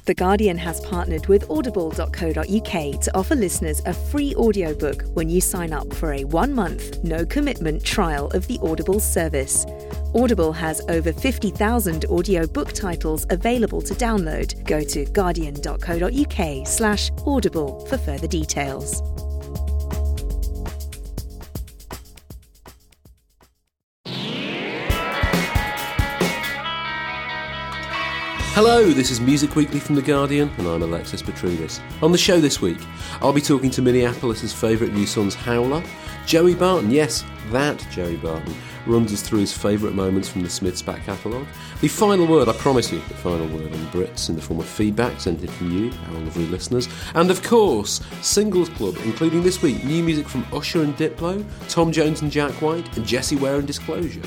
The Guardian has partnered with audible.co.uk to offer listeners a free audiobook when you sign up for a 1-month, no-commitment trial of the Audible service. Audible has over 50,000 audiobook titles available to download. Go to guardian.co.uk/audible for further details. Hello, this is Music Weekly from The Guardian, and I'm Alexis Petridis. On the show this week, I'll be talking to Minneapolis' favourite new son's howler, Joey Barton. Yes, that Joey Barton runs us through his favourite moments from the Smiths back catalogue. The final word, I promise you, the final word on Brits in the form of feedback sent in from you, our lovely listeners. And of course, Singles Club, including this week new music from Usher and Diplo, Tom Jones and Jack White, and Jessie Ware and Disclosure.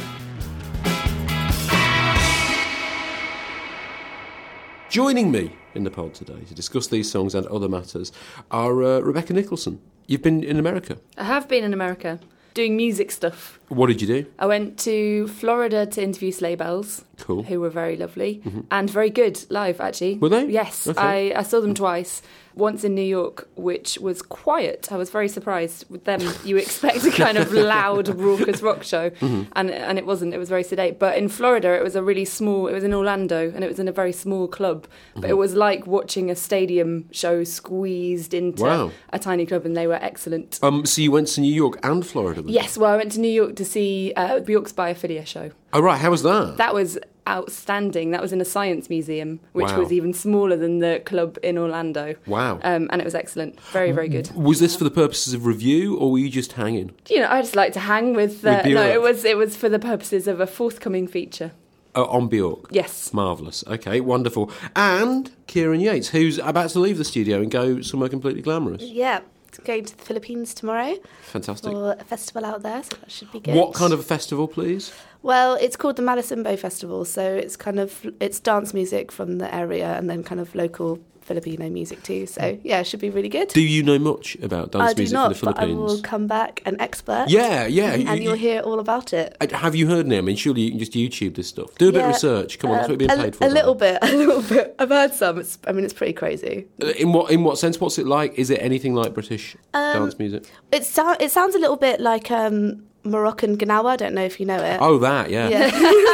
Joining me in the pod today to discuss these songs and other matters are Rebecca Nicholson. You've been in America. I have been in America, doing music stuff. What did you do? I went to Florida to interview Sleigh Bells, cool, who were very lovely, and very good live, actually. Were they? Yes, okay. I saw them twice. Once in New York, which was quiet. I was very surprised with them. You expect a kind of loud, raucous rock show, and it wasn't. It was very sedate. But in Florida, it was a really small. It was in Orlando, and it was in a very small club. But it was like watching a stadium show squeezed into a tiny club, and they were excellent. So you went to New York and Florida? Yes. Well, I went to New York to see Bjork's Biophilia show. Oh right, how was that? That was outstanding. That was in a science museum, which was even smaller than the club in Orlando. Wow. And it was excellent. Very, very good. Was this for the purposes of review, or were you just hanging? You know, I just like to hang with... no, it was for the purposes of a forthcoming feature. On Bjork? Yes. Marvellous. Okay, wonderful. And Kieran Yates, who's about to leave the studio and go somewhere completely glamorous. Yeah. Going to the Philippines tomorrow. Fantastic. For a festival out there, so that should be good. What kind of a festival, please? Well, it's called the Malasimbo Festival, so it's dance music from the area and then kind of local Filipino music too. So yeah, it should be really good. Do you know much about dance music from the Philippines? But I will come back an expert. Yeah. And you'll hear all about it. Have you heard any? I mean, surely you can just YouTube this stuff. Do a bit of research. Come on, that's what we're being paid for. A little bit. I've heard some. It's pretty crazy. In what sense? What's it like? Is it anything like British dance music? It sounds a little bit like Moroccan Gnawa. I don't know if you know it. Oh, that, yeah.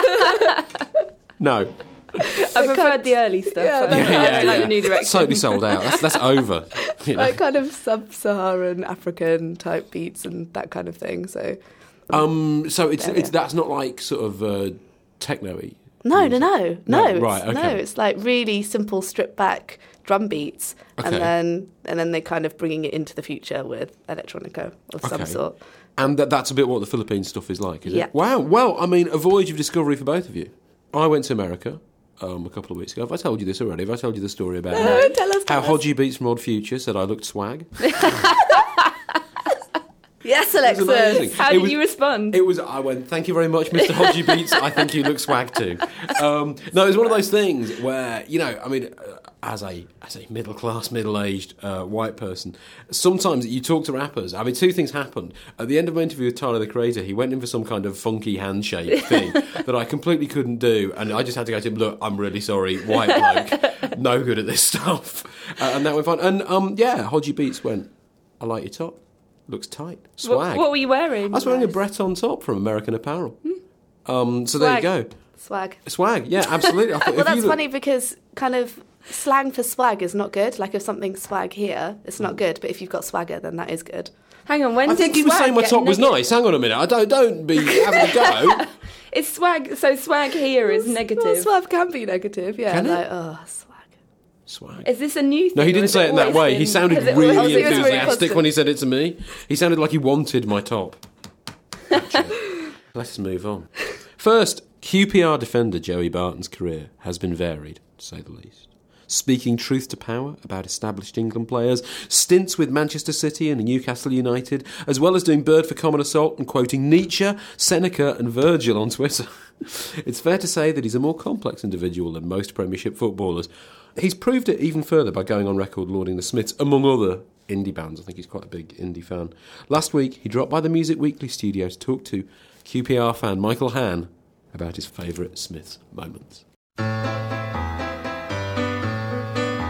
No. I preferred the early stuff. Yeah. Like the new direction. Totally sold out. That's over. You know. Like kind of sub-Saharan African type beats and that kind of thing. So it's that's not like sort of techno-y. No. Right, okay. No, it's like really simple stripped back drum beats, okay. and then they're kind of bringing it into the future with electronica of some sort. And that's a bit what the Philippines stuff is like, is it? Wow. Well, I mean, a voyage of discovery for both of you. I went to America a couple of weeks ago. Have I told you this already? Have I told you the story about how Hodgie Beats from Odd Future said I looked swag? Yes, Alexis. How did you respond? I went, thank you very much, Mr. Hodgie Beats. I think you look swag too. No, it was one of those things where, you know, I mean, as a middle-class, middle-aged white person, sometimes you talk to rappers. I mean, two things happened. At the end of my interview with Tyler, the Creator, he went in for some kind of funky handshake thing that I completely couldn't do, and I just had to go to him, look, I'm really sorry, white bloke, no good at this stuff. And that went fine. And, Hodgie Beats went, I like your top. Looks tight. Swag. What were you wearing? I was wearing a Breton top from American Apparel. So Swag. there you go. Swag, yeah, absolutely. Well, that's funny because kind of slang for swag is not good. Like if something's swag here, it's not good. But if you've got swagger, then that is good. Hang on, when I think he was saying my top was nice. Hang on a minute. Don't be having a go. It's swag. So swag here is negative. Well, swag can be negative. Yeah. Can like, it? Swag. Is this a new thing? No, he didn't say it in that way. He sounded really enthusiastic really when he said it to me. He sounded like he wanted my top. Let's move on. First, QPR defender Joey Barton's career has been varied, to say the least. Speaking truth to power about established England players, stints with Manchester City and Newcastle United, as well as doing Bird for Common Assault and quoting Nietzsche, Seneca and Virgil on Twitter. It's fair to say that he's a more complex individual than most Premiership footballers. He's proved it even further by going on record lauding the Smiths, among other indie bands. I think he's quite a big indie fan. Last week, he dropped by the Music Weekly studio to talk to QPR fan Michael Hann about his favourite Smiths moments.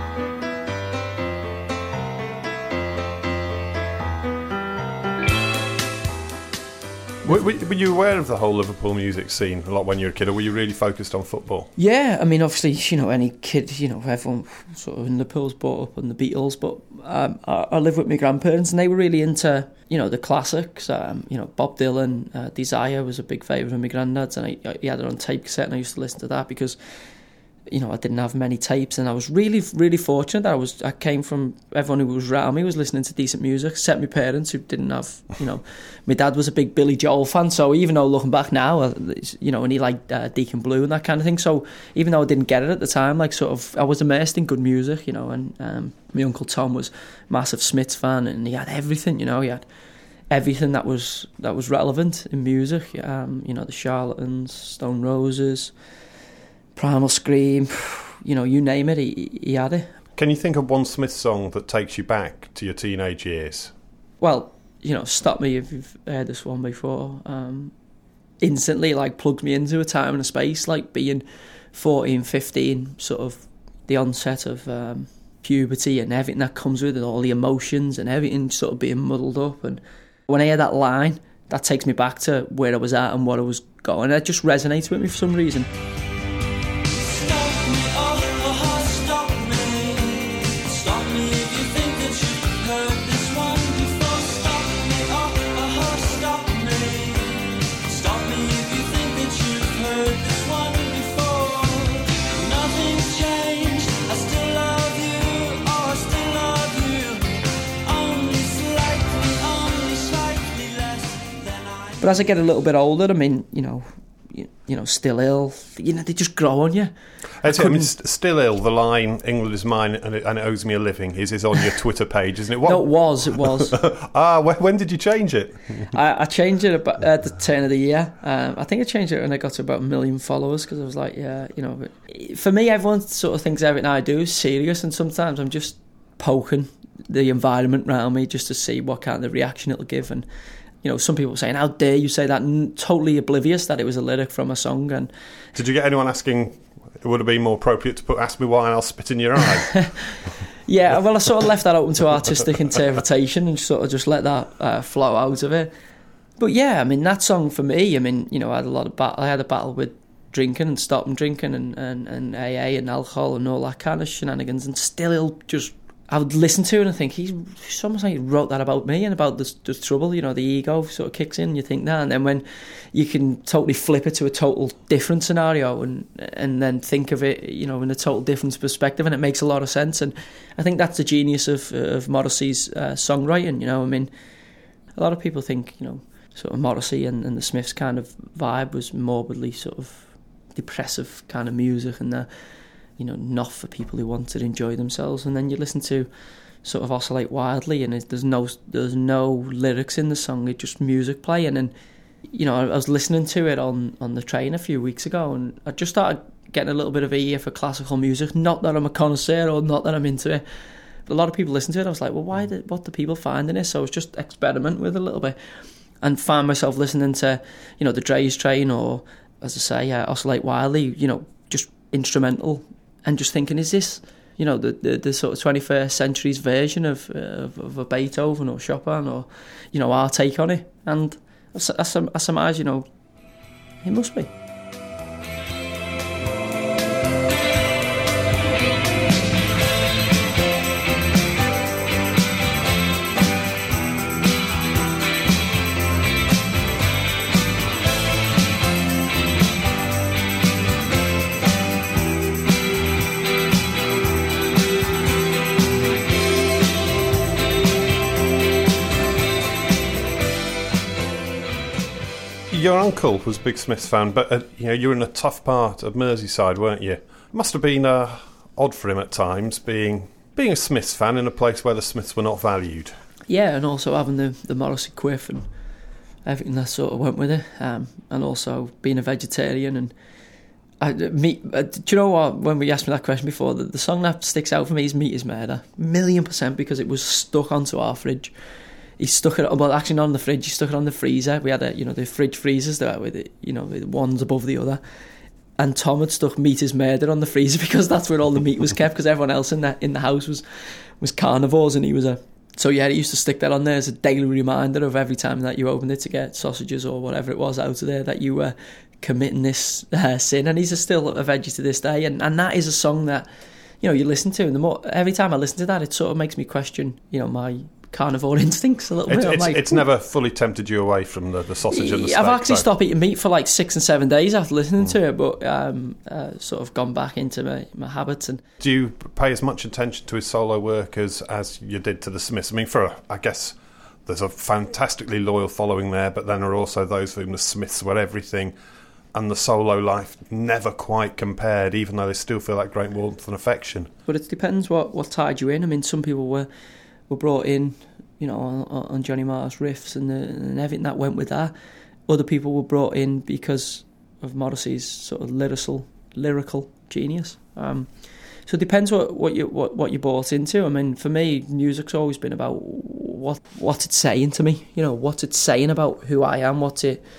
Were you aware of the whole Liverpool music scene a lot when you were a kid, or were you really focused on football? Yeah, I mean, obviously, you know, any kid, you know, everyone sort of in Liverpool's brought up on the Beatles, but I lived with my grandparents and they were really into, you know, the classics. You know, Bob Dylan, Desire was a big favourite of my granddad's, and he had it on tape cassette and I used to listen to that because, you know, I didn't have many tapes, and I was really, really fortunate that I came from everyone who was around me was listening to decent music, except my parents who didn't have, you know, my dad was a big Billy Joel fan, so even though looking back now, you know, and he liked Deacon Blue and that kind of thing, so even though I didn't get it at the time, like sort of, I was immersed in good music, you know, and my Uncle Tom was a massive Smiths fan, and he had everything, you know, he had everything that was relevant in music, you know, the Charlatans, Stone Roses, Primal Scream, you know, you name it, he had it. Can you think of one Smith song that takes you back to your teenage years? Well, you know, Stop Me if you've heard this one before. Instantly, like, plugged me into a time and a space, like being 14, 15, sort of the onset of puberty and everything that comes with it, all the emotions and everything sort of being muddled up. And when I hear that line, that takes me back to where I was at and what I was going. It just resonates with me for some reason. But as I get a little bit older, I mean, you know, Still Ill, you know, they just grow on you. I mean, Still Ill, the line, England is mine and it owes me a living, is on your Twitter page, isn't it? No, it was. When did you change it? I changed it at the turn of the year. I think I changed it when I got to about 1 million followers, because I was like, yeah, you know, for me, everyone sort of thinks everything I do is serious, and sometimes I'm just poking the environment around me just to see what kind of reaction it'll give. And you know, some people were saying, how dare you say that, and totally oblivious that it was a lyric from a song. And did you get anyone asking, it would have been more appropriate to ask me why and I'll spit in your eye? Yeah, well, I sort of left that open to artistic interpretation and sort of just let that flow out of it. But yeah, I mean, that song for me, I mean, you know, I had a battle with drinking and stopping drinking and AA and alcohol and all that kind of shenanigans, and still just, I would listen to it and think, it's almost like he wrote that about me and about the trouble, you know, the ego sort of kicks in, you think that, and then when you can totally flip it to a total different scenario and then think of it, you know, in a total different perspective, and it makes a lot of sense. And I think that's the genius of Morrissey's songwriting, you know. I mean, a lot of people think, you know, sort of Morrissey and the Smiths kind of vibe was morbidly sort of depressive kind of music, and the, you know, not for people who want to enjoy themselves. And then you listen to sort of Oscillate Wildly, and there's no lyrics in the song, it's just music playing. And you know, I was listening to it on the train a few weeks ago, and I just started getting a little bit of a ear for classical music. Not that I'm a connoisseur or not that I'm into it, but a lot of people listen to it. I was like, well, what do people find in this? So I was just experiment with it a little bit, and found myself listening to, you know, the Dre's Train, or as I say, Oscillate Wildly, you know, just instrumental. And just thinking, is this, you know, the sort of 21st century's version of a Beethoven or Chopin, or, you know, our take on it? And I surmise, you know, it must be. Your uncle was a big Smiths fan, but you know, you were in a tough part of Merseyside, weren't you? It must have been odd for him at times, being a Smiths fan in a place where the Smiths were not valued. Yeah, and also having the Morrissey quiff and everything that sort of went with it, and also being a vegetarian. And do you know what? When we asked me that question before, the song that sticks out for me is Meat is Murder, 1,000,000%, because it was stuck onto our fridge. He stuck it, well, actually not on the fridge, he stuck it on the freezer. We had the fridge freezers there with it, you know, one's above the other. And Tom had stuck Meat is Murder on the freezer because that's where all the meat was kept, because everyone else in the house was carnivores, and he was a So yeah, it used to stick that on there as a daily reminder of every time that you opened it to get sausages or whatever it was out of there, that you were committing this sin. And he's still a veggie to this day. And that is a song that, you know, you listen to, and every time I listen to that, it sort of makes me question, you know, my carnivore instincts a little bit. It's never fully tempted you away from the sausage and the steak. I've actually stopped eating meat for like 6 and 7 days after listening to it, but sort of gone back into my habits. And do you pay as much attention to his solo work as you did to the Smiths? I mean, I guess there's a fantastically loyal following there, but then there are also those for whom the Smiths were everything, and the solo life never quite compared, even though they still feel like great warmth and affection. But it depends what tied you in. I mean, some people were brought in, you know, on Johnny Marr's riffs and everything that went with that. Other people were brought in because of Morrissey's sort of lyrical genius. So it depends what you bought into. I mean, for me, music's always been about what's it saying to me. You know, what's it saying about who I am? What's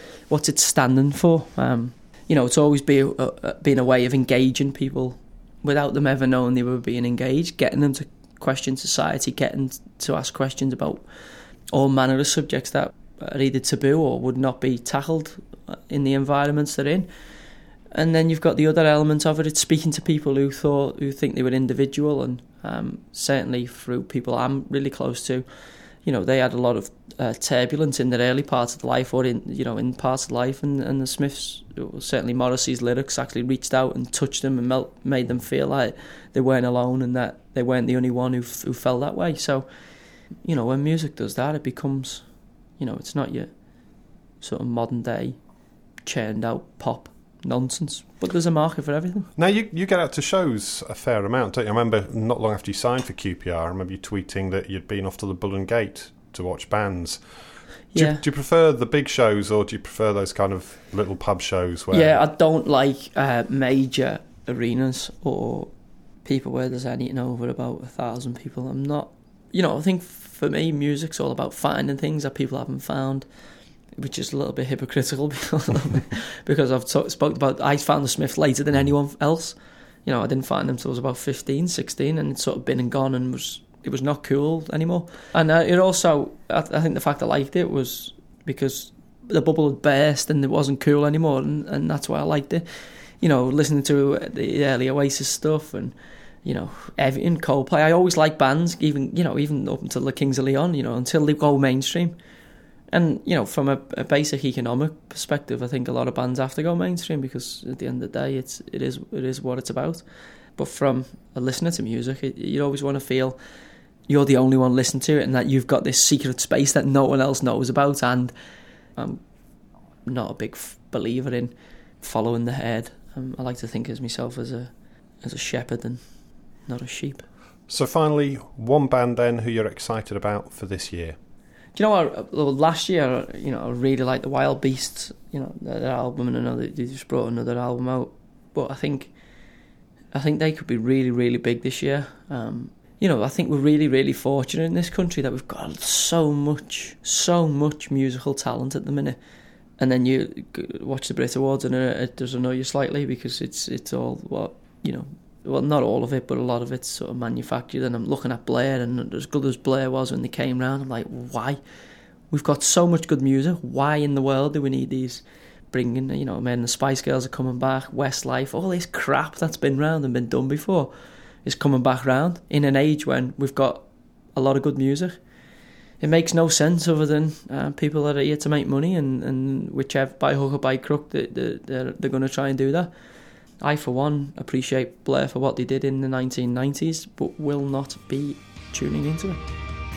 it standing for? You know, it's always been a way of engaging people without them ever knowing they were being engaged, getting them to question society, getting to ask questions about all manner of subjects that are either taboo or would not be tackled in the environments they're in. And then you've got the other element of it. It's speaking to people who think they were individual, and certainly through people I'm really close to, you know, they had a lot of turbulence in their early parts of life, or in parts of life, and the Smiths, certainly Morrissey's lyrics, actually reached out and touched them and made them feel like they weren't alone and that they weren't the only one who felt that way. So, you know, when music does that, it becomes, you know, it's not your sort of modern day churned out pop nonsense, but there's a market for everything. Now you get out to shows a fair amount, don't you? I remember not long after you signed for QPR, I remember you tweeting that you'd been off to the Bull and Gate to watch bands. Do you prefer the big shows, or do you prefer those kind of little pub shows where... Yeah, I don't like major arenas or people where there's anything over about 1,000 people. I'm not... You know, I think for me, music's all about finding things that people haven't found, which is a little bit hypocritical because I've spoken about... I found the Smiths later than anyone else. You know, I didn't find them until I was about 15, 16, and it's sort of been and gone, and it was not cool anymore. And it also, I think the fact I liked it was because the bubble had burst and it wasn't cool anymore, and that's why I liked it. You know, listening to the early Oasis stuff and, you know, everything, Coldplay. I always like bands, even up until the Kings of Leon, you know, until they go mainstream. And, you know, from a basic economic perspective, I think a lot of bands have to go mainstream because at the end of the day, it is what it's about. But from a listener to music, you always want to feel you're the only one listening to it, and that you've got this secret space that no one else knows about. And I'm not a big believer in following the herd. I like to think of myself as a shepherd and not a sheep. So finally, one band then who you're excited about for this year? Do you know what? Last year, you know, I really liked the Wild Beasts, you know, their album, and I know they just brought another album out. But I think they could be really, really big this year. You know, I think we're really, really fortunate in this country that we've got so much musical talent at the minute. And then you watch the Brit Awards and it does annoy you slightly because it's all well, not all of it, but a lot of it's sort of manufactured. And I'm looking at Blair, and as good as Blair was when they came round, I'm like, why? We've got so much good music. Why in the world do we need these? Bringing, you know, the Spice Girls are coming back, Westlife, all this crap that's been round and been done before is coming back round in an age when we've got a lot of good music. It makes no sense other than people that are here to make money, and whichever, by hook or by crook, they're going to try and do that. I, for one, appreciate Blair for what they did in the 1990s, but will not be tuning into it.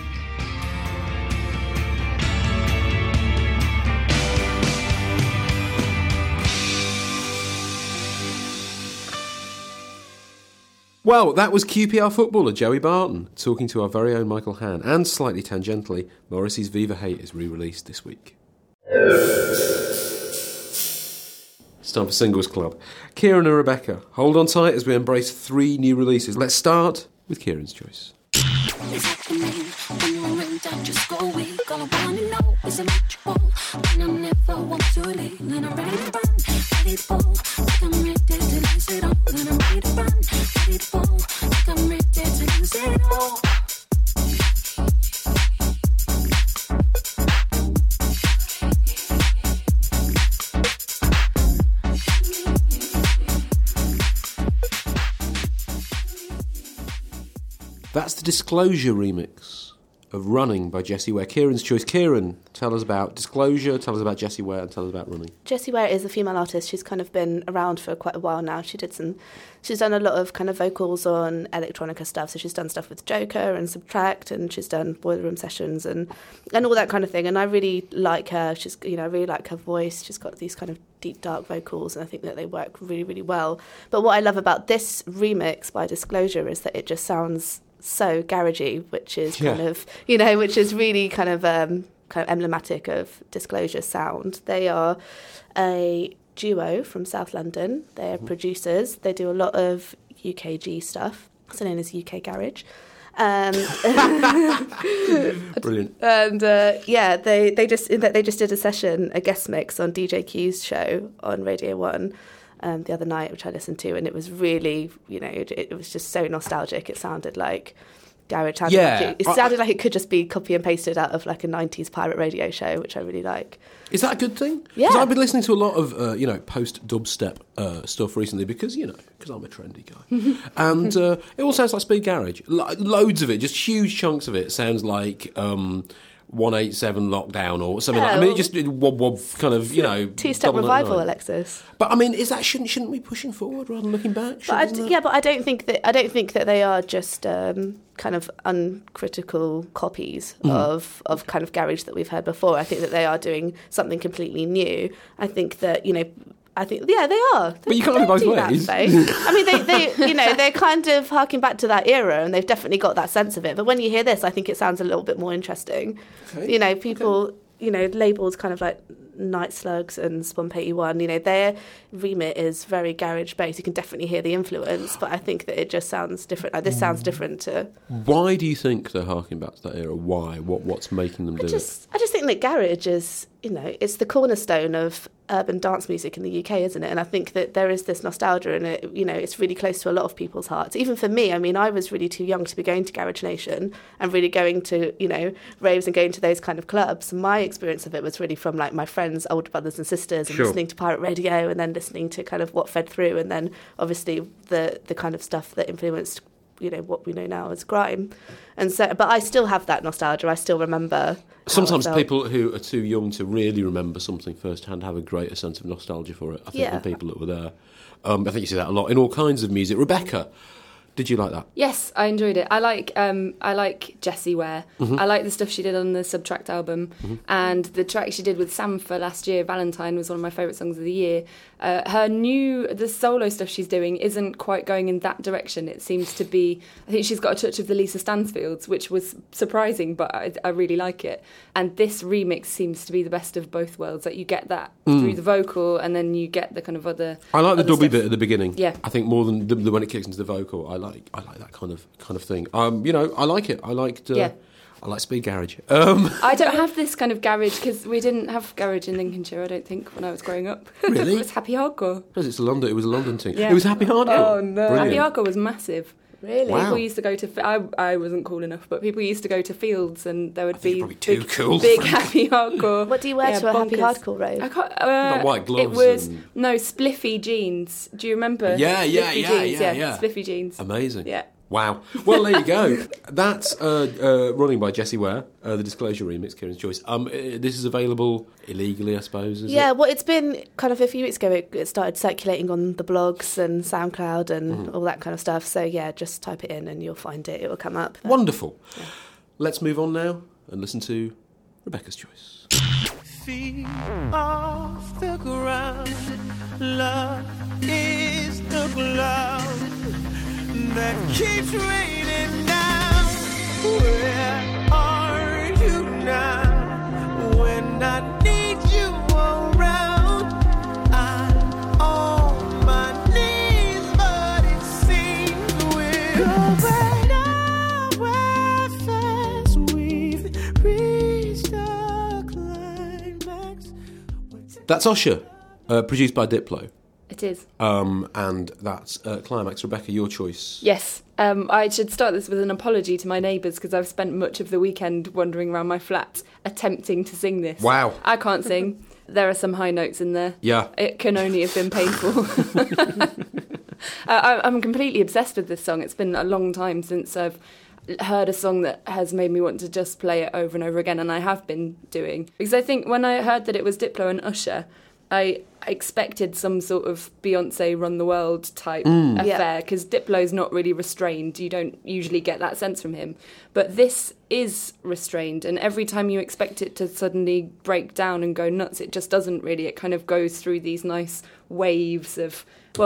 Well, that was QPR footballer Joey Barton talking to our very own Michael Hann, and slightly tangentially, Morrissey's Viva Hate is re-released this week. It's time for Singles Club. Kieran and Rebecca, hold on tight as we embrace 3 new releases. Let's start with Kieran's choice. That's the Disclosure remix of Running by Jessie Ware. Kieran's choice. Kieran, tell us about Disclosure, tell us about Jessie Ware, and tell us about Running. Jessie Ware is a female artist. She's kind of been around for quite a while now. She's done a lot of kind of vocals on electronica stuff. So she's done stuff with Joker and Subtract, and she's done Boiler Room Sessions and all that kind of thing. And I really like her. I really like her voice. She's got these kind of deep, dark vocals, and I think that they work really, really well. But what I love about this remix by Disclosure is that it just sounds so garagey, which is kind of, which is really kind of emblematic of Disclosure sound. They are a duo from South London. They're producers. They do a lot of UKG stuff, also known as UK Garage. Brilliant. And they just did a guest mix on DJ Q's show on Radio 1 the other night, which I listened to, and it was really, it was just so nostalgic. It sounded like garage. It sounded like it could just be copy and pasted out of like a 90s pirate radio show, which I really like. Is that a good thing? Yeah. Because I've been listening to a lot of, post-dubstep stuff recently because I'm a trendy guy. And it all sounds like speed garage. Loads of it, just huge chunks of it sounds like 187 Lockdown or something like that. I mean, it just wob kind of, Two-step revival, Alexis. But I mean, is that shouldn't we be pushing forward rather than looking back? But I don't think that they are just kind of uncritical copies of kind of garage that we've heard before. I think that they are doing something completely new. I think that they are. But you can't have both ways. I mean, they're kind of harking back to that era, and they've definitely got that sense of it. But when you hear this, I think it sounds a little bit more interesting. Okay. People, labels kind of like Night Slugs and Swamp 81, their remit is very garage based. You can definitely hear the influence, but I think that it just sounds different. This sounds different to. Why do you think they're harking back to that era? Why? What's making them do it? I just think that garage is, it's the cornerstone of urban dance music in the UK, isn't it? And I think that there is this nostalgia, and it's really close to a lot of people's hearts. Even for me, I mean, I was really too young to be going to Garage Nation and really going to, raves and going to those kind of clubs. My experience of it was really from like my friends, older brothers and sisters, and listening to pirate radio, and then listening to kind of what fed through, and then obviously the kind of stuff that influenced what we know now as grime. And so, but I still have that nostalgia. I still remember. Sometimes people who are too young to really remember something firsthand have a greater sense of nostalgia for it, I think, than people that were there. I think you see that a lot in all kinds of music. Rebecca, did you like that? Yes, I enjoyed it. I like Jessie Ware. I like the stuff she did on the Subtract album, and the track she did with Sampha last year, Valentine, was one of my favourite songs of the year. The solo stuff she's doing isn't quite going in that direction. It seems to be, I think she's got a touch of the Lisa Stansfields, which was surprising, but I really like it. And this remix seems to be the best of both worlds. Like, you get that through the vocal, and then you get the kind of other. I like the dubby bit at the beginning. Yeah, I think more than when it kicks into the vocal. I like that kind of thing. I like it. I liked. I like speed garage. I don't have this kind of garage because we didn't have garage in Lincolnshire, I don't think, when I was growing up. Really? It was happy hardcore. Because it was a London thing. Yeah. It was happy hardcore. Oh no, Brilliant. Happy hardcore was massive. Really? Wow. People used to go to. I wasn't cool enough, but people used to go to fields, and there would be too cool. Big happy hardcore. What do you wear to a happy hardcore rave? I can't. Not white gloves. It was spliffy jeans. Do you remember? Yeah. Spliffy jeans. Amazing. Yeah. Wow. Well, there you go. That's Running by Jessie Ware, the Disclosure remix, Kieran's choice. This is available illegally, I suppose, is it? Well, it's been kind of a few weeks ago, it started circulating on the blogs and SoundCloud and all that kind of stuff. So, just type it in and you'll find it. It will come up. Wonderful. Yeah. Let's move on now and listen to Rebecca's choice. Feet off the ground, love is the cloud that keeps raining down. Where are you now? When I need you around, I'm on my knees, but it seems we're going nowhere fast. We've reached a climax. That's Usher, produced by Diplo. It is. And that's Climax. Rebecca, your choice. Yes. I should start this with an apology to my neighbours because I've spent much of the weekend wandering around my flat attempting to sing this. Wow. I can't sing. There are some high notes in there. Yeah. It can only have been painful. I'm completely obsessed with this song. It's been a long time since I've heard a song that has made me want to just play it over and over again, and I have been doing. Because I think when I heard that it was Diplo and Usher, I expected some sort of Beyonce Run the World type affair, because Diplo's not really restrained. You don't usually get that sense from him. But this is restrained, and every time you expect it to suddenly break down and go nuts, it just doesn't really. It kind of goes through these nice waves of,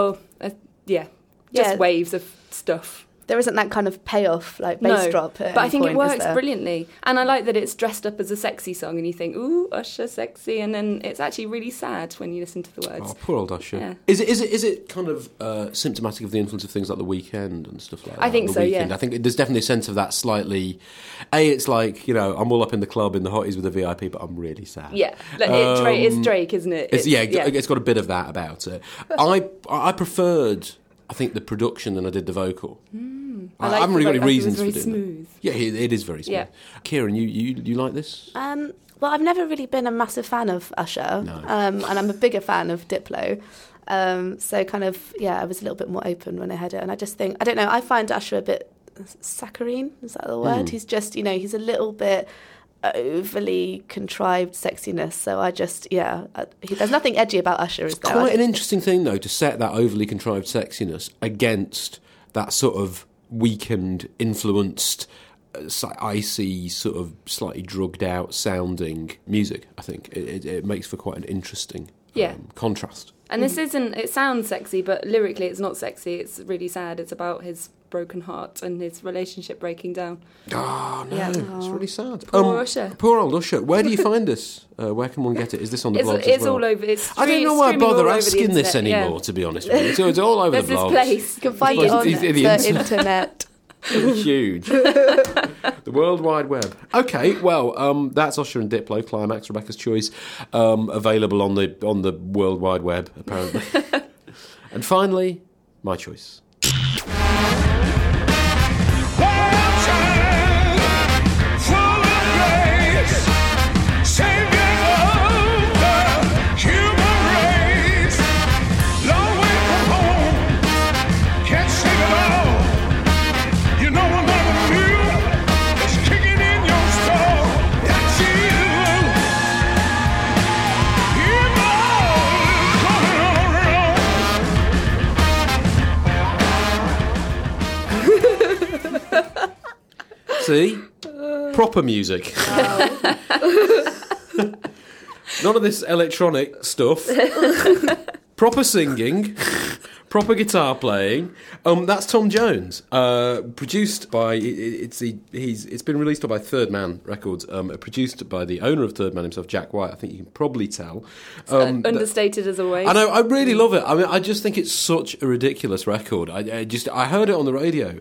waves of stuff. There isn't that kind of payoff, like bass drop. But I think it works brilliantly. And I like that it's dressed up as a sexy song, and you think, ooh, Usher, sexy, and then it's actually really sad when you listen to the words. Oh, poor old Usher. Yeah. Is it kind of symptomatic of the influence of things like The Weeknd and stuff like that? I think so, yeah. I think there's definitely a sense of that slightly... it's like, I'm all up in the club in the hotties with a VIP, but I'm really sad. Yeah, it's Drake, isn't it? It's got a bit of that about it. I preferred... I think the production than I did the vocal. I haven't really got any reasons for doing smooth. Yeah, it is very smooth. Yeah. Kieran, you like this? Well, I've never really been a massive fan of Usher, no. And I'm a bigger fan of Diplo. So kind of, I was a little bit more open when I heard it. And I just think, I don't know, I find Usher a bit saccharine, is that the word? He's just, he's a little bit overly contrived sexiness, so I just there's nothing edgy about Usher. It's quite an interesting thing though to set that overly contrived sexiness against that sort of Weeknd influenced icy sort of slightly drugged out sounding music. I think it makes for quite an interesting contrast. And this it sounds sexy, but lyrically it's not sexy. It's really sad. It's about his broken heart and his relationship breaking down. Oh, no, it's really sad. Poor Usher. Poor old Usher. Where do you find this? Where can one get it? Is this on the blogs as well? It's all over. I don't know why I bother asking this anymore, to be honest with you. It's all over the blogs. There's this place. You can find it on the internet. Huge. The World Wide Web. Okay, well, that's Usher and Diplo, Climax, Rebecca's Choice, available on the World Wide Web, apparently. And finally, my choice. See? Proper music. Wow. None of this electronic stuff. Proper singing. Proper guitar playing. That's Tom Jones. Produced by it's been released by Third Man Records. Produced by the owner of Third Man himself, Jack White. I think you can probably tell. Understated as always. I know. I really love it. I mean, I just think it's such a ridiculous record. I heard it on the radio.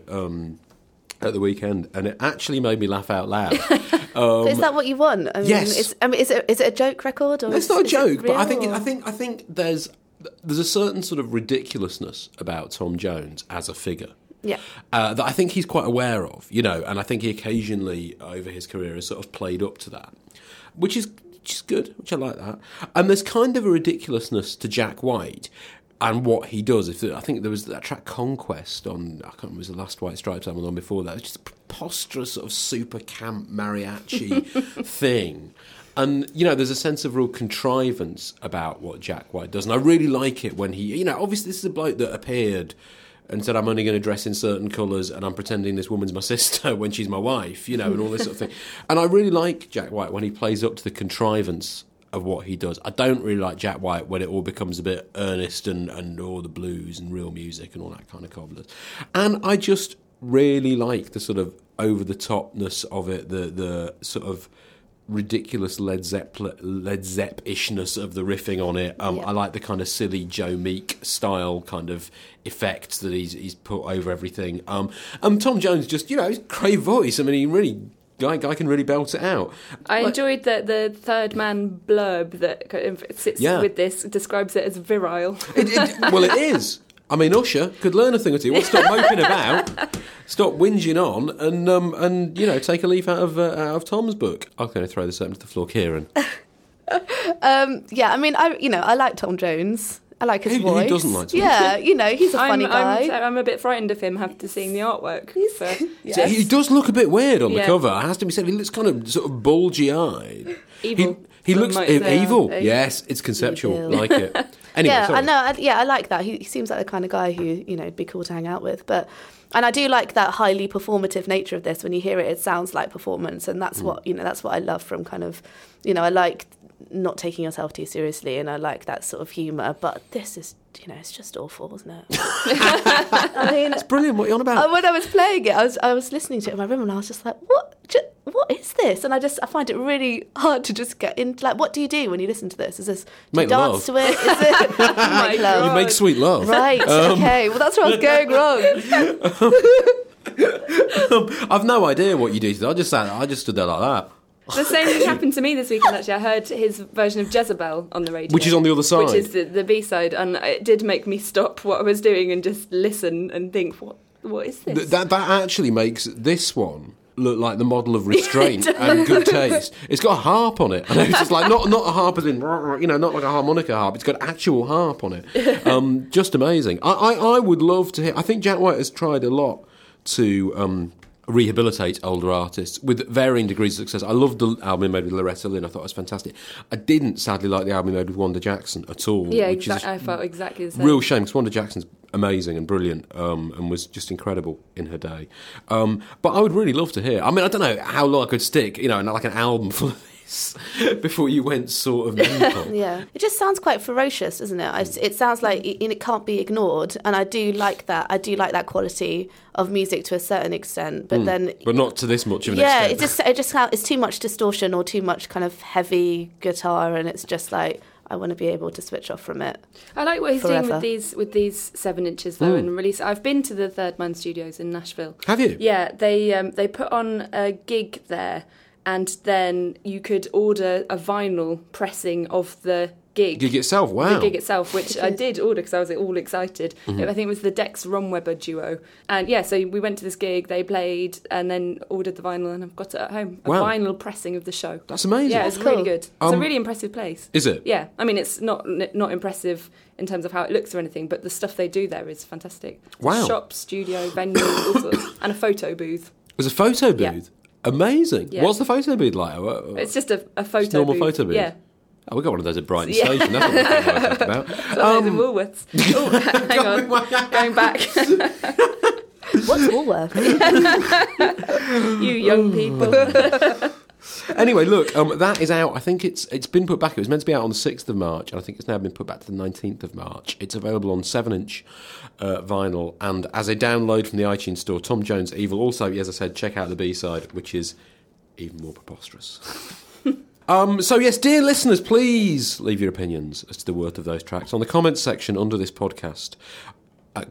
At the weekend, and it actually made me laugh out loud. Is that what you want? I mean, yes. Is it a joke record? Or it's not a joke, but I think there's a certain sort of ridiculousness about Tom Jones as a figure. Yeah. That I think he's quite aware of, and I think he occasionally over his career has sort of played up to that, which is good, which I like that. And there's kind of a ridiculousness to Jack White. And what he does, I think there was that track Conquest on, I can't remember, it was the last White Stripes album on before that. It was just a preposterous sort of super camp mariachi thing. And, there's a sense of real contrivance about what Jack White does. And I really like it when he, obviously this is a bloke that appeared and said, I'm only going to dress in certain colours and I'm pretending this woman's my sister when she's my wife, and all this sort of thing. And I really like Jack White when he plays up to the contrivance of what he does. I don't really like Jack White when it all becomes a bit earnest and all the blues and real music and all that kind of cobblers. And I just really like the sort of over-the-topness of it, the sort of ridiculous Led Zepp-ishness of the riffing on it. I like the kind of silly Joe Meek style kind of effects that he's put over everything. Tom Jones just, he's a great voice. I mean, he really... Guy can really belt it out. I enjoyed the Third Man blurb that sits with this, describes it as virile. Well, it is. I mean, Usher could learn a thing or two. Well, stop moping about, stop whinging on, and take a leaf out of Tom's book. I'm going to throw this open to the floor, Kieran. I mean, I like Tom Jones. I like his Who voice. doesn't like Tom? Yeah, he's a funny guy. I'm a bit frightened of him after seeing the artwork. So he does look a bit weird on the Yeah. cover. It has to be said. He looks kind of sort of bulgy-eyed. Evil. He Some looks might say. evil. Yeah. Yes, it's conceptual. Evil. Like it. Anyway, Yeah, sorry. I know. I like that. He seems like the kind of guy who, it'd be cool to hang out with. And I do like that highly performative nature of this. When you hear it, it sounds like performance, and that's what I love from kind of, I like not taking yourself too seriously, and I like that sort of humour. But this is, it's just awful, isn't it? I mean, It's brilliant. What are you on about? when I was playing it, I was listening to it in my room, and I was just like, what is this? And I find it really hard to just get into. Like, what do you do when you listen to this? Is this do Make you love. dance to it? Is it make love? You make sweet love. Right. Okay. Well, that's where I was going wrong. I've no idea what you do. I just stood there like that. The same thing happened to me this weekend, actually. I heard his version of Jezebel on the radio. Which is on the other side. Which is the B-side. And it did make me stop what I was doing and just listen and think, what is this? That actually makes this one look like the model of restraint and good taste. It's got a harp on it. I know, it's just like not a harp as in, not like a harmonica harp. It's got actual harp on it. Just amazing. I would love to hear. I think Jack White has tried a lot to rehabilitate older artists with varying degrees of success. I loved the album he made with Loretta Lynn. I thought it was fantastic. I didn't, sadly, like the album he made with Wanda Jackson at all. Yeah, which is I felt exactly the same. real shame, because Wanda Jackson's amazing and brilliant, and was just incredible in her day. But I would really love to hear. I mean, I don't know how long I could stick, like an album full of this before you went sort of mental. Yeah, it just sounds quite ferocious, doesn't it? It sounds like it can't be ignored, and I do like that. I do like that quality of music to a certain extent, but then, But not to this much of an yeah, extent. it just sounds, it's too much distortion or too much kind of heavy guitar, and it's just like, I want to be able to switch off from it. I like what he's forever. doing with these 7 inches though, and release. I've been to the Third Man Studios in Nashville. Have you? Yeah, they put on a gig there, and then you could order a vinyl pressing of the gig. Gig itself, wow. The gig itself, which I did order because I was all excited. I think it was the Dex Romweber duo. And yeah, so we went to this gig, they played, and then ordered the vinyl, and I've got it at home. A Wow. vinyl pressing of the show. That's amazing. Yeah, it's really good. It's a really impressive place. Is it? Yeah, I mean, it's not impressive in terms of how it looks or anything, but the stuff they do there is fantastic. Wow. Shop, studio, venue, all sorts, and a photo booth. There's a photo booth? Yeah. Amazing. Yeah. What's the photo booth like? It's just a photo It's a normal booth. photo booth? Yeah. Oh, we got one of those at Brighton Yeah. Station. That's what we're talking about. Those in Woolworths. Oh, hang on. Going back. What's Woolworth? You young people. Anyway, look, that is out. I think it's been put back. It was meant to be out on the 6th of March, and I think it's now been put back to the 19th of March. It's available on 7-inch vinyl and as a download from the iTunes store. Tom Jones Evil. Also, as I said, check out the B-side, which is even more preposterous. So yes, dear listeners, please leave your opinions as to the worth of those tracks on the comments section under this podcast at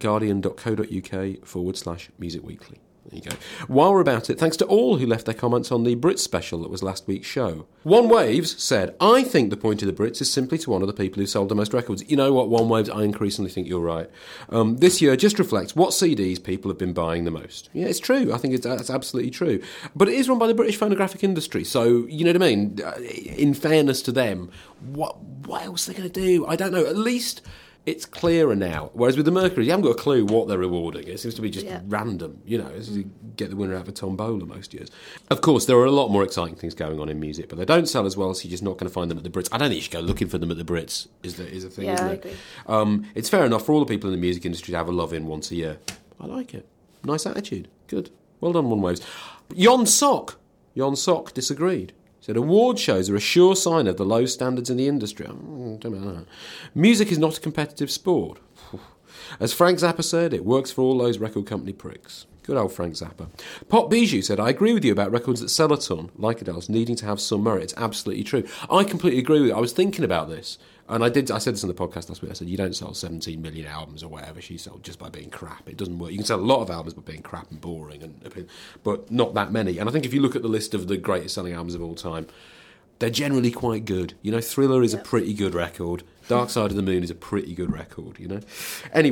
guardian.co.uk/Music Weekly. There you go. While we're about it, thanks to all who left their comments on the Brits special that was last week's show. One Waves said, I think the point of the Brits is simply to honour the people who sold the most records. You know what, One Waves, I increasingly think you're right. This year just reflects what CDs people have been buying the most. Yeah, it's true. I think that's absolutely true. But it is run by the British phonographic industry, so, you know what I mean? In fairness to them, what else are they going to do? I don't know. At least it's clearer now. Whereas with the Mercury, you haven't got a clue what they're rewarding. It seems to be just random, as you get the winner out of a tombola most years. Of course, there are a lot more exciting things going on in music, but they don't sell as well, so you're just not going to find them at the Brits. I don't think you should go looking for them at the Brits, is a thing, Yeah, isn't I it? agree. It's fair enough for all the people in the music industry to have a love-in once a year. I like it. Nice attitude. Good. Well done, One Waves. Yon Sock disagreed. Said award shows are a sure sign of the low standards in the industry. Don't know that. Music is not a competitive sport. As Frank Zappa said, it works for all those record company pricks. Good old Frank Zappa. Pop Bijou said, I agree with you about records that sell a ton, like Adele's, needing to have some merit. It's absolutely true. I completely agree with you. I was thinking about this, and I said this on the podcast last week. I said, you don't sell 17 million albums or whatever she sold just by being crap. It doesn't work. You can sell a lot of albums by being crap and boring, but not that many. And I think if you look at the list of the greatest selling albums of all time, they're generally quite good. Thriller is a pretty good record. Dark Side of the Moon is a pretty good record, Anyway,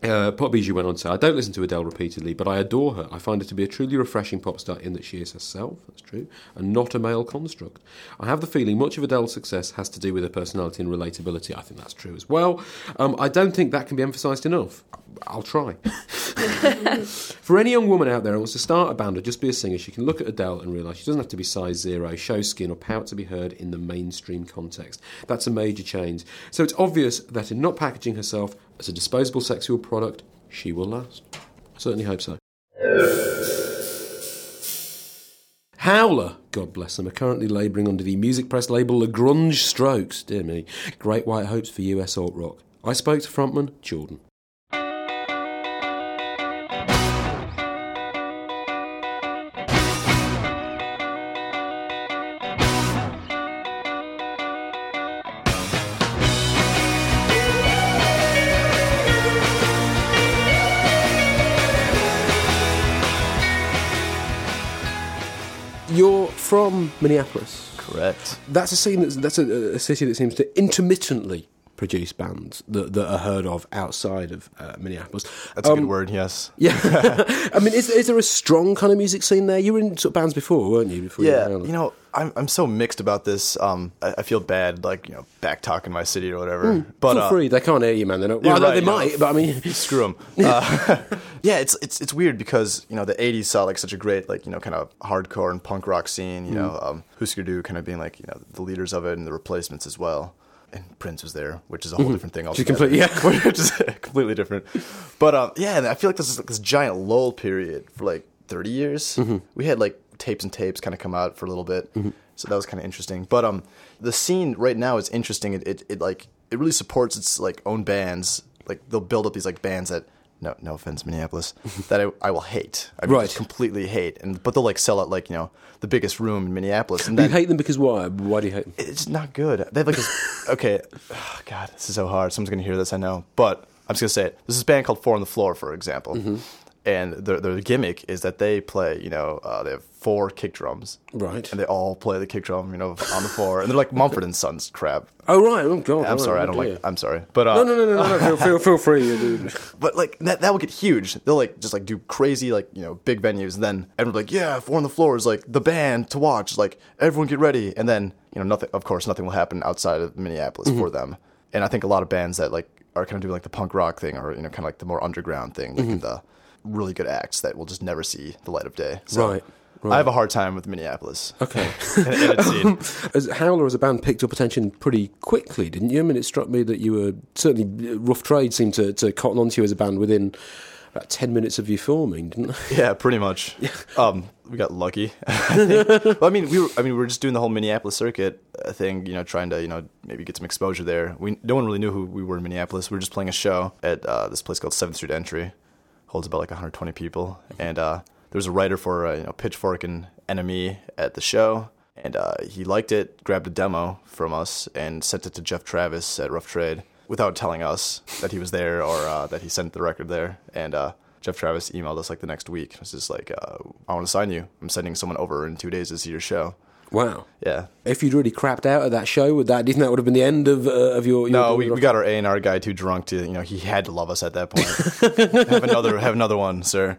Pop Bijou went on to say, I don't listen to Adele repeatedly, but I adore her. I find her to be a truly refreshing pop star in that she is herself, that's true, and not a male construct. I have the feeling much of Adele's success has to do with her personality and relatability. I think that's true as well. I don't think that can be emphasised enough. I'll try. For any young woman out there who wants to start a band or just be a singer, she can look at Adele and realise she doesn't have to be size 0, show skin or pout to be heard in the mainstream context. That's a major change. So it's obvious that in not packaging herself as a disposable sexual product, she will last. I certainly hope so. Howler, God bless them, are currently labouring under the music press label The Grunge Strokes. Dear me. Great white hopes for US alt rock. I spoke to frontman Jordan. You're from Minneapolis. Correct. That's a scene. That's a city that seems to intermittently produce bands that are heard of outside of Minneapolis. That's a good word, yes. Yeah. I mean, is there a strong kind of music scene there? You were in sort of bands before, weren't you? Yeah. You know, I'm so mixed about this. I feel bad, like, you know, back talking my city or whatever. But feel free. They can't hear you, man. They're not. Well, Well, they might, but I mean, screw them. Yeah, it's weird because, you know, the 80s saw like such a great, like, you know, kind of hardcore and punk rock scene. You know, Husker Du kind of being like, you know, the leaders of it, and the Replacements as well. And Prince was there, which is a whole different thing. Also, which is completely different. But yeah, and I feel like this is like this giant lull period for like 30 years. We had like tapes and tapes kind of come out for a little bit, so that was kind of interesting. But the scene right now is interesting. It really supports its like own bands. Like they'll build up these like bands that. No offense, Minneapolis, that I will hate. I mean, just completely hate. But they'll like sell out like, you know, the biggest room in Minneapolis. And then, you hate them because why? Why do you hate them? It's not good. They have like this. Okay, oh, God, this is so hard. Someone's gonna hear this, I know, but I'm just gonna say it. There's this band called Four on the Floor, for example, and their gimmick is that they play. You know, they have 4 kick drums, right? And they all play the kick drum, you know, on the floor, and they're like Mumford & Sons crap. Oh right, oh God. I'm sorry, I don't like. I'm sorry, but no. Feel free, dude. But like that will get huge. They'll like just like do crazy like, you know, big venues, and then everyone's like, yeah, Four on the Floor is like the band to watch. Like everyone get ready, and then, you know, nothing. Of course, nothing will happen outside of Minneapolis for them. And I think a lot of bands that like are kind of doing like the punk rock thing, or, you know, kind of like the more underground thing, like the really good acts that will just never see the light of day. So, right. I have a hard time with Minneapolis. Okay. and Howler as a band picked up attention pretty quickly, didn't you? I mean, it struck me that you were certainly Rough Trade seemed to cotton onto you as a band within about 10 minutes of you forming, didn't they? Yeah, pretty much. We got lucky. Well, I mean, we were just doing the whole Minneapolis circuit thing, you know, trying to, you know, maybe get some exposure there. No one really knew who we were in Minneapolis. We were just playing a show at this place called 7th Street Entry. Holds about like 120 people, and there was a writer for you know, Pitchfork and NME at the show, and he liked it, grabbed a demo from us, and sent it to Jeff Travis at Rough Trade without telling us that he was there or that he sent the record there. And Jeff Travis emailed us like the next week. It was just like, I want to sign you. I'm sending someone over in 2 days to see your show. Wow. Yeah. If you'd really crapped out at that show, do you think that would have been the end of your... No, we got our A&R guy too drunk to, you know, he had to love us at that point. have another one, sir.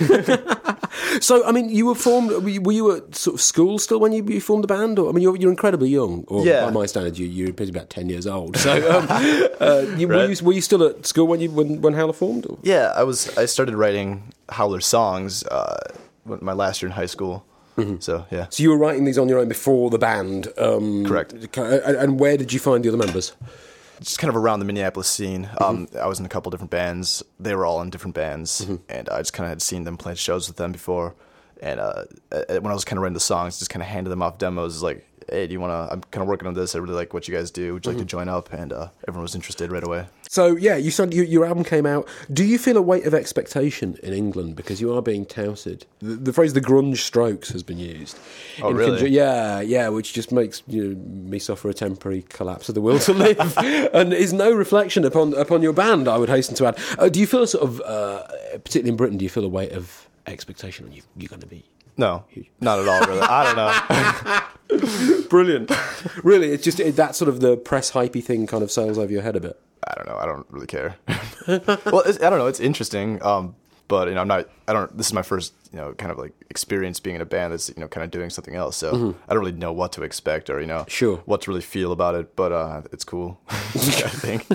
So, I mean, you were formed... Were you at sort of school still when you formed the band? Or, I mean, you're incredibly young. Or yeah. By my standards, you're about 10 years old. So, were you still at school when Howler formed? Or? Yeah, I started writing Howler songs my last year in high school. So, yeah. So you were writing these on your own before the band? Correct. And where did you find the other members? Just kind of around the Minneapolis scene. I was in a couple different bands. They were all in different bands. And I just kind of had seen them play shows with them before. And when I was kind of writing the songs, just kind of handed them off demos, like, hey, do you want to... I'm kind of working on this. I really like what you guys do. Would you like to join up? And everyone was interested right away. So, yeah, your album came out. Do you feel a weight of expectation in England? Because you are being touted. The phrase "the grunge strokes" has been used. Oh, really? Yeah, which just makes me suffer a temporary collapse of the will to live, and is no reflection upon your band, I would hasten to add. Do you feel a sort of, particularly in Britain, do you feel a weight of expectation on you're going to be? No, not at all, really. I don't know. Brilliant. Really, it's just that sort of the press hypey thing kind of sails over your head a bit. I don't know. I don't really care. Well, I don't know. It's interesting. But this is my first, kind of like experience being in a band that's, kind of doing something else. So I don't really know what to expect or, Sure. what to really feel about it. But it's cool, I think.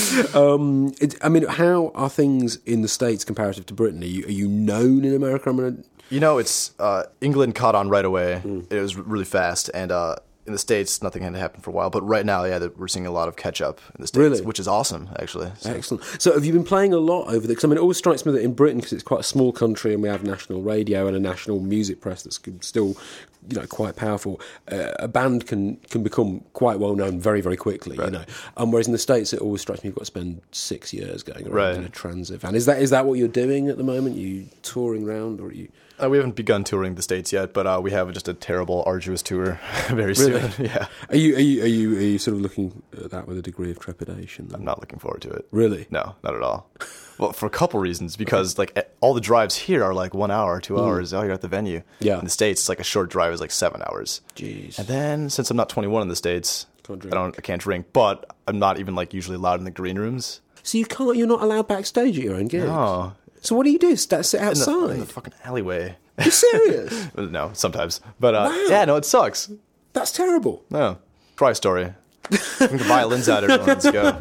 How are things in the States comparative to Britain? Are you known in America? It's England caught on right away. It was really fast. And in the States, nothing had happened for a while. But right now, we're seeing a lot of catch-up in the States, Really? which is awesome, actually. So. Excellent. So have you been playing a lot over there? Because, it always strikes me that in Britain, because it's quite a small country and we have national radio and a national music press that's still, quite powerful, a band can become quite well-known very, very quickly, right. Whereas in the States, it always strikes me you've got to spend 6 years going around right. in a transit van. Is that what you're doing at the moment? Are you touring around or are you... We haven't begun touring the States yet, but we have just a terrible, arduous tour very Really? soon. Yeah. Are you sort of looking at that with a degree of trepidation? I'm not looking forward to it. Really? No, not at all. Well, for a couple reasons, because all the drives here are like 1 hour, 2 hours. Oh, you're at the venue. Yeah. In the States, it's like a short drive is like 7 hours. Jeez. And then since I'm not 21 in the States, Can't I can't drink. But I'm not even usually allowed in the green rooms. So you're not allowed backstage at your own gigs? No. So what do you do? Sit outside? In the fucking alleyway. You're serious? No, sometimes. But Wow. it sucks. That's terrible. No. Try story. Bring the violins out, everyone. Let's go.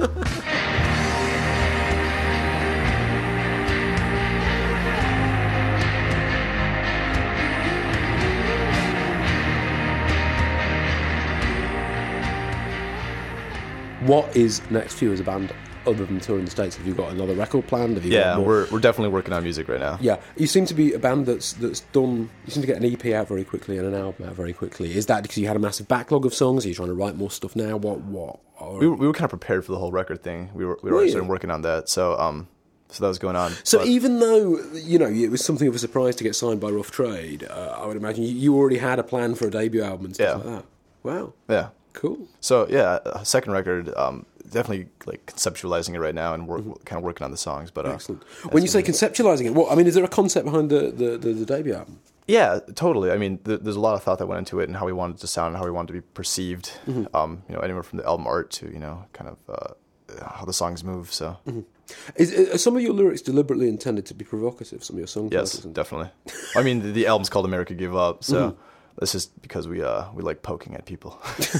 What is next for you as a band, other than touring the States? Have you got another record planned? Have you got more? We're definitely working on music right now. Yeah, you seem to be a band that's done. You seem to get an EP out very quickly and an album out very quickly. Is that because you had a massive backlog of songs? Are you trying to write more stuff now? What? We were kind of prepared for the whole record thing. We were already starting working on that. So that was going on. So even though it was something of a surprise to get signed by Rough Trade, I would imagine you already had a plan for a debut album and stuff like that. Wow. Yeah. Cool. So second record. Definitely conceptualizing it right now and kind of working on the songs. But excellent. When you say conceptualizing it, is there a concept behind the debut album? Yeah, totally. There's a lot of thought that went into it and how we wanted to sound and how we wanted to be perceived. Anywhere from the album art to kind of how the songs move. So, Are some of your lyrics deliberately intended to be provocative? Some of your song yes, titles? definitely. The album's called America Give Up. So. This is because we like poking at people.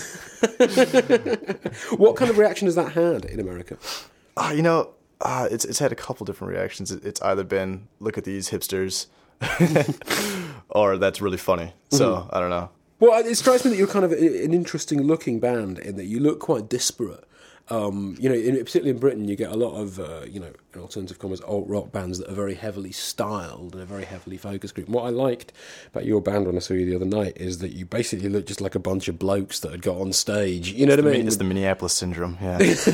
What kind of reaction has that had in America? It's had a couple different reactions. It's either been, look at these hipsters, or that's really funny. So, I don't know. Well, it strikes me that you're kind of an interesting looking band in that you look quite disparate. Particularly in Britain, you get a lot of, in alternative commas, alt rock bands that are very heavily styled and a very heavily focused group. And what I liked about your band when I saw you the other night is that you basically look just like a bunch of blokes that had got on stage. You know what I mean? It's the Minneapolis syndrome, yeah. Is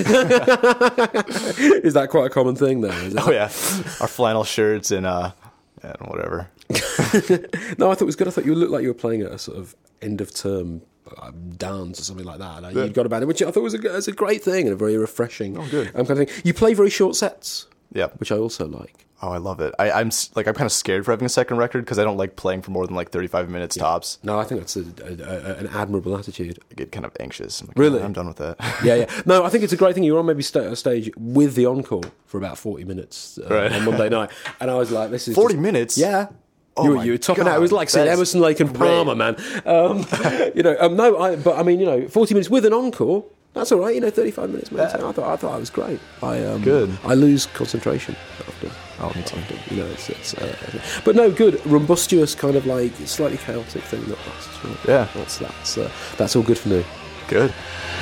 that quite a common thing, though? Oh, yeah. Our flannel shirts and whatever. No, I thought it was good. I thought you looked like you were playing at a sort of end-of-term dance or something like that. You'd got a band, which I thought was a great thing and a very refreshing good. kind of thing. You play very short sets, yeah, which I also like. Oh, I love it. I'm kind of scared for having a second record because I don't like playing for more than 35 minutes tops. No, I think that's an admirable attitude. I get kind of anxious. I'm like, really? I'm done with that. Yeah. No, I think it's a great thing. You were on maybe stage with the encore for about 40 minutes on Monday night, and I was like, "This is 40 minutes." Yeah. Oh you were topping out. It was like seeing Emerson, Lake and Palmer, man. 40 minutes with an encore. That's all right. 35 minutes. Man. I thought I was great. Good. I lose concentration after. Oh, me too. But no, good, rumbustious kind of slightly chaotic thing that lasts. Right? Yeah, that's all good for me. Good.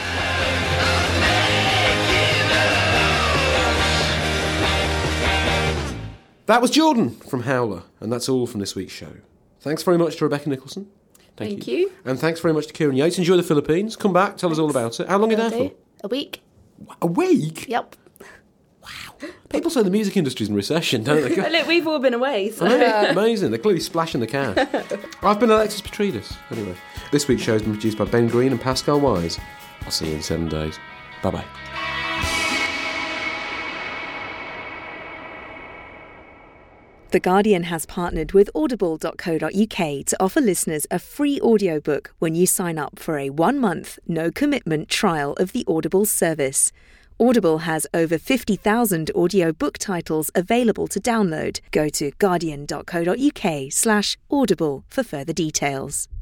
That was Jordan from Howler, and that's all from this week's show. Thanks very much to Rebecca Nicholson. Thank you. And thanks very much to Kieran Yates. Enjoy the Philippines. Come back, tell us all about it. How long are you there for? A week. A week? Yep. People say the music industry's in recession, don't they? Look, we've all been away. So. Amazing. They're clearly splashing the cash. I've been Alexis Petridis. Anyway, this week's show has been produced by Ben Green and Pascal Wise. I'll see you in 7 days. Bye-bye. The Guardian has partnered with audible.co.uk to offer listeners a free audiobook when you sign up for a 1-month, no-commitment trial of the Audible service. Audible has over 50,000 audiobook titles available to download. Go to guardian.co.uk/audible for further details.